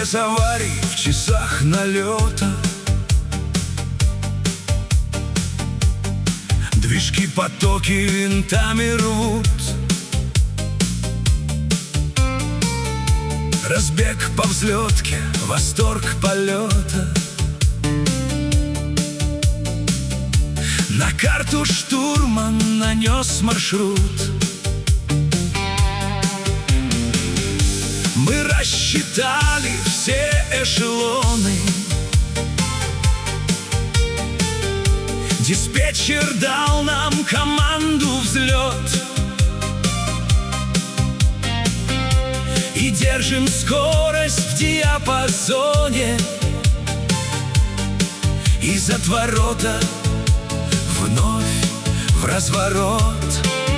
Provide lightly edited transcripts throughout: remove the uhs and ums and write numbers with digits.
Без аварий в часах налета, движки потоки винтами рвут. Разбег по взлетке, восторг полета. На карту штурман нанес маршрут. Мы рассчитали все эшелоны. Диспетчер дал нам команду взлет. И держим скорость в диапазоне. Из отворота вновь в разворот.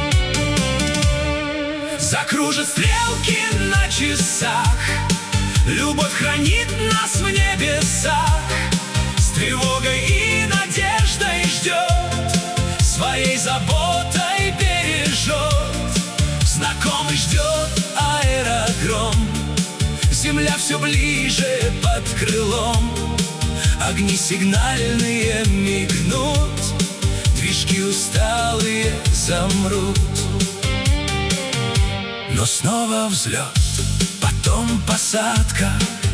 Закружат стрелки на часах, любовь хранит нас в небесах. С тревогой и надеждой ждет, своей заботой бережет. Знакомый ждет аэродром, земля все ближе под крылом. Огни сигнальные мигнут, движки усталые замрут. Но снова взлет, потом посадка.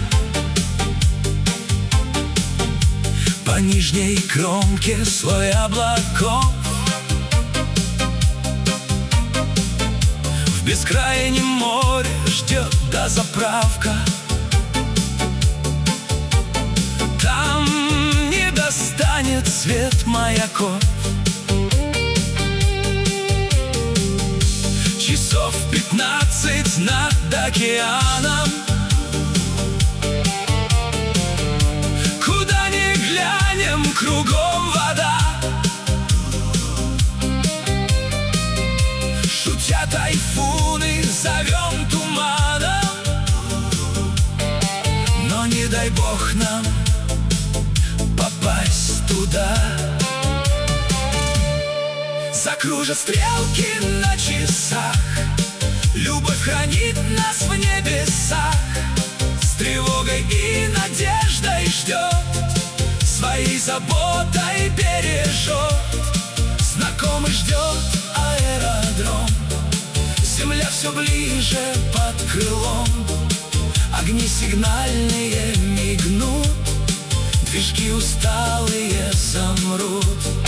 По нижней кромке слой облаков. В бескрайнем море ждет дозаправка. Там не достанет свет маяков. Часов 15 над океаном. Куда ни глянем, кругом вода. Шутя тайфуны, зовем туманом. Но не дай бог нам попасть туда. Закружат стрелки на часах, любовь хранит нас в небесах. С тревогой и надеждой ждет, своей заботой бережет. Знакомый ждет аэродром, земля все ближе под крылом. Огни сигнальные мигнут, движки усталые замрут.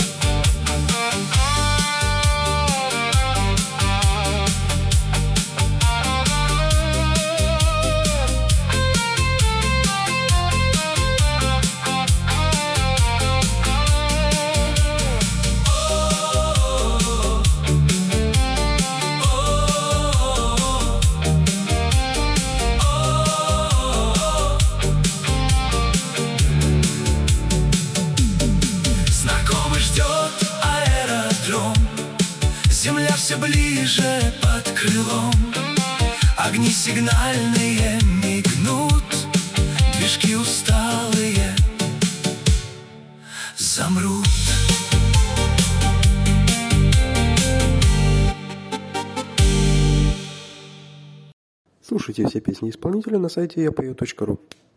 Земля все ближе под крылом. Огни сигнальные мигнут, движки усталые замрут. Слушайте все песни исполнителя на сайте yapою.ru.